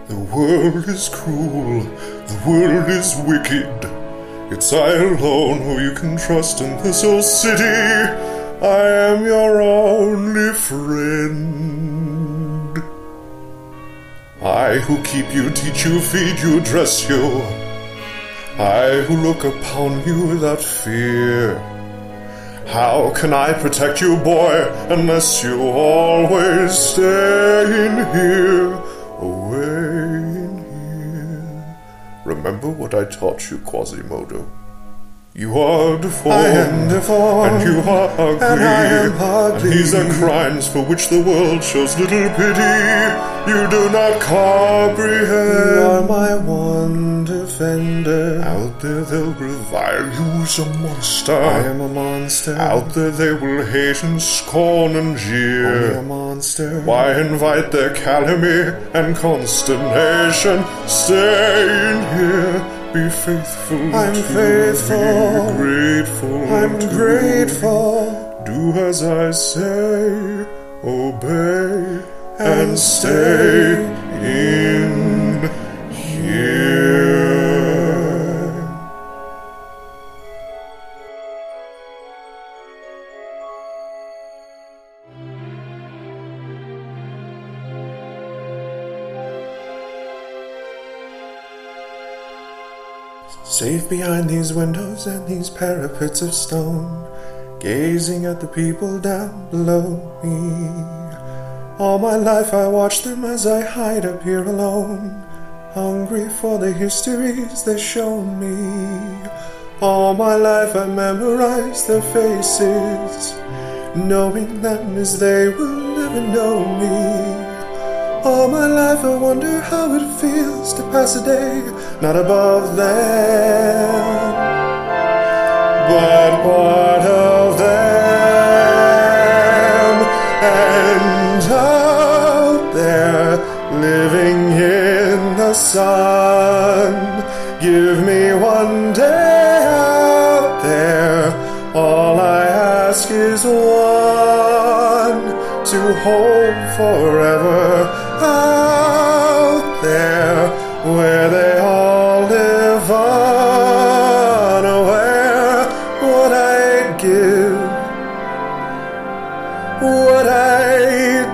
The world is cruel, the world is wicked. It's I alone who you can trust in this old city. I am your only friend. I who keep you, teach you, feed you, dress you. I who look upon you without fear. How can I protect you, boy, unless you always stay in here, away in here? Remember what I taught you, Quasimodo. You are deformed, I am deformed, and you are ugly, and I am ugly. And these are crimes for which the world shows little pity. You do not comprehend. You are my one defender. Out there they'll revile you as a monster. I am a monster. Out there they will hate and scorn and jeer. Only a monster. Why invite their calumny and consternation? Stay in here. Be faithful. I'm to faithful. Me. Grateful. I'm to grateful. Do as I say. Obey and stay in here. Safe behind these windows and these parapets of stone, gazing at the people down below me. All my life I watch them as I hide up here alone, hungry for the histories they show me. All my life I memorize their faces, knowing them as they will never know me. All my life I wonder how it feels to pass a day not above them, but part of them. And out there, living in the sun, give me one day out there. All I ask is one to hold forever. Out there, where they all live unaware, what I'd give, what I'd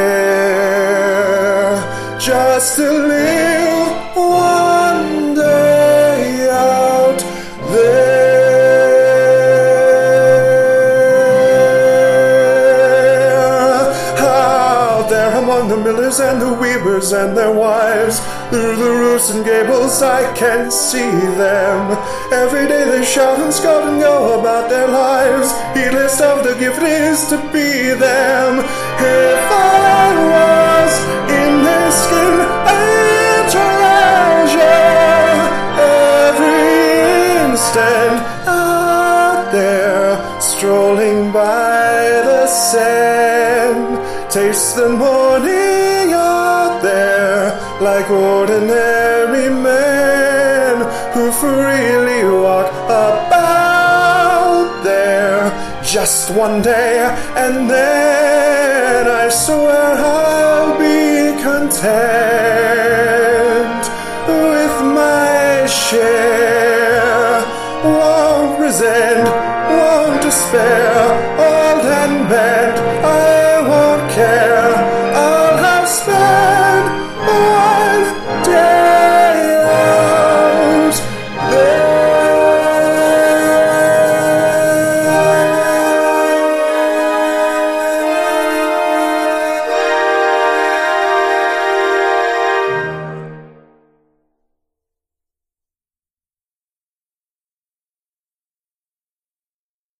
dare, just to live one day out there. Out there among the millers and the weavers and their wives, through the roofs and gables I can see them. Every day they shout and scout and go about their lives, heedless of the gift it is to be them. If I was in their skin, I'd treasure every instant out there, strolling by the sand. Taste the morning out there, like ordinary men who freely walk about there. Just one day, and then I swear I'll be content with my share. Won't resent, won't despair, old and bent,